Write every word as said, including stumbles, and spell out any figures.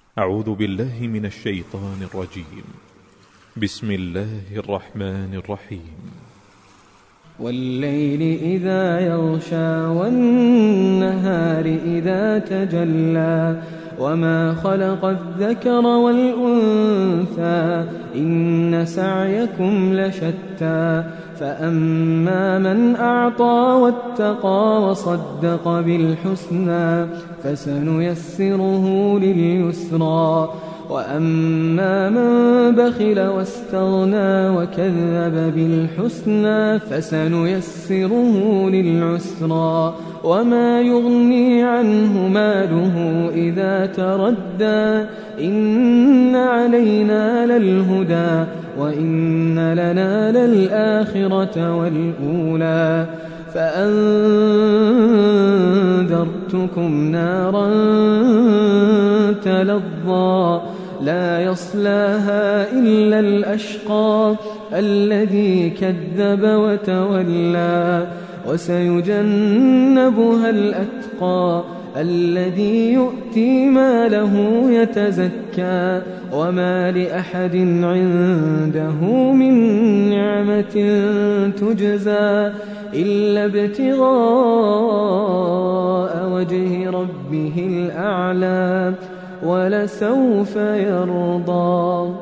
أعوذ بالله من الشيطان الرجيم. بسم الله الرحمن الرحيم. والليل إذا يغشى والنهار إذا تجلى وما خلق الذكر والأنثى إن سعيكم لشتى فأما من أعطى واتقى وصدق بالحسنى فسنيسره لليسرى وأما من بخل واستغنى وكذب بالحسنى فسنيسره للعسرى وما يغني عنه ماله إذا تردى إن علينا للهدى وإن لنا للآخرة والأولى فأنذرتكم نارا تلظى لا يصلاها إلا الأشقى الذي كذب وتولى وسيجنبها الأتقى الذي يؤتي ماله يتزكى وما لأحد عنده من نعمة تجزى إلا ابتغاء وجه ربه الأعلى ولسوف يرضى.